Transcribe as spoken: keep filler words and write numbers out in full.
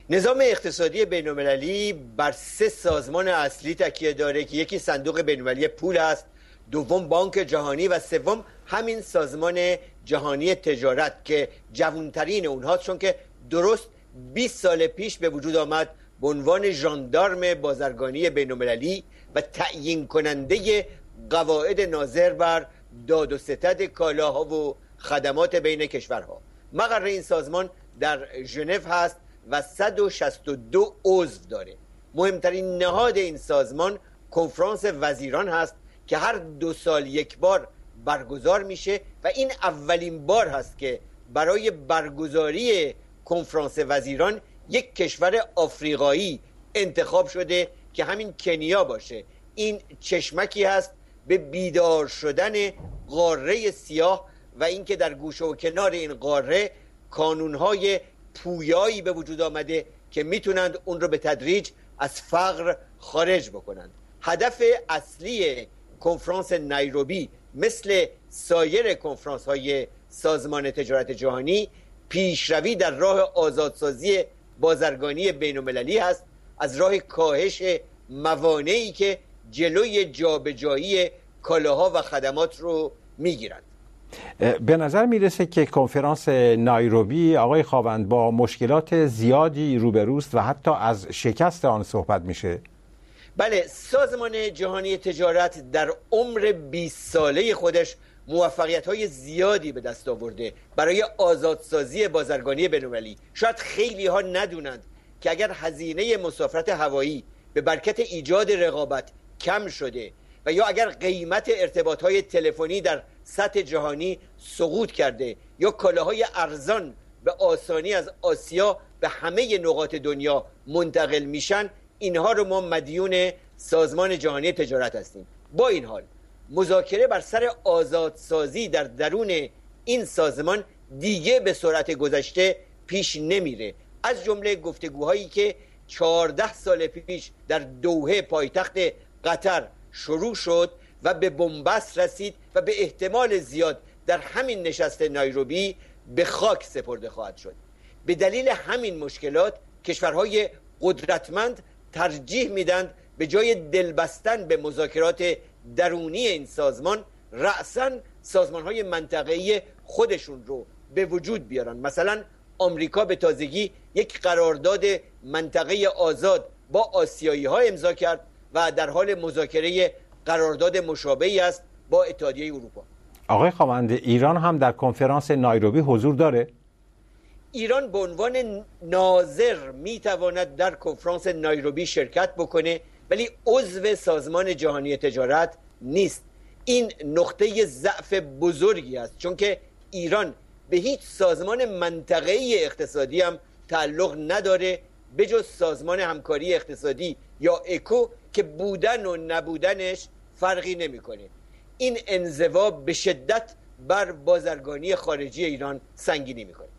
نظام اقتصادی بین‌المللی بر سه سازمان اصلی تکیه داره که یکی صندوق بین‌المللی پول است، دوم بانک جهانی و سوم همین سازمان جهانی تجارت که جوانترین اونهاست، چون که درست بیست سال پیش به وجود آمد به عنوان ژاندارم بازرگانی بین‌المللی و تعیین کننده قواعد ناظر بر داد و ستد کالاها و خدمات بین کشورها. مقر این سازمان در ژنو هست و صد و شصت و دو عضو داره. مهمترین نهاد این سازمان کنفرانس وزیران هست که هر دو سال یک بار برگزار میشه و این اولین بار هست که برای برگزاری کنفرانس وزیران یک کشور آفریقایی انتخاب شده که همین کنیا باشه. این چشمکی هست به بیدار شدن قاره سیاه و اینکه در گوشه و کنار این قاره کانونهای پویایی به وجود آمده که میتونند اون رو به تدریج از فقر خارج بکنند. هدف اصلی کنفرانس نیروبی مثل سایر کنفرانس های سازمان تجارت جهانی پیشروی در راه آزادسازی بازرگانی بین‌المللی هست، از راه کاهش موانعی که جلوی جابجایی کالاها و خدمات رو میگیرند. به نظر میرسه که کنفرانس نایروبی آقای خاوند با مشکلات زیادی روبروست و حتی از شکست آن صحبت میشه. بله، سازمان جهانی تجارت در عمر بیست ساله خودش موفقیت‌های زیادی به دست آورده برای آزادسازی بازرگانی بین‌المللی. شاید خیلی ها ندونند که اگر هزینه مسافرت هوایی به برکت ایجاد رقابت کم شده و یا اگر قیمت ارتباطات تلفنی در سطح جهانی سقوط کرده یا کالاهای ارزان به آسانی از آسیا به همه نقاط دنیا منتقل میشن، اینها رو ما مدیون سازمان جهانی تجارت هستیم. با این حال مذاکره بر سر آزادسازی در درون این سازمان دیگه به سرعت گذشته پیش نمیره. از جمله گفتگوهایی که چهارده سال پیش در دوحه پایتخت قطر شروع شد و به بنبست رسید و به احتمال زیاد در همین نشست نایروبی به خاک سپرده خواهد شد. به دلیل همین مشکلات کشورهای قدرتمند ترجیح میدند به جای دلبستن به مذاکرات درونی این سازمان رأساً سازمان‌های منطقه‌ای خودشون رو به وجود بیارن. مثلا آمریکا به تازگی یک قرارداد منطقه آزاد با آسیایی‌ها امضا کرد و در حال مذاکره قرارداد مشابهی است با اتحادیه اروپا. آقای خاوند، ایران هم در کنفرانس نایروبی حضور داره؟ ایران به عنوان ناظر میتواند در کنفرانس نایروبی شرکت بکنه ولی عضو سازمان جهانی تجارت نیست. این نقطه ضعف بزرگی است، چون که ایران به هیچ سازمان منطقه‌ای اقتصادی هم تعلق نداره به جز سازمان همکاری اقتصادی یا اکو که بودن و نبودنش فرقی نمیکنه. این انزوا به شدت بر بازرگانی خارجی ایران سنگینی میکنه.